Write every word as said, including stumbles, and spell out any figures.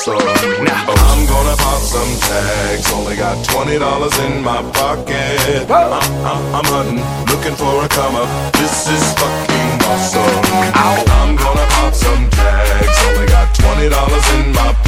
awesome. Now I'm gonna pop some tags. Only got twenty dollars in my pocket. I'm, I'm, I'm hunting, looking for a come up. This is fucking awesome. I'm gonna pop some tags. Only got twenty dollars in my pocket.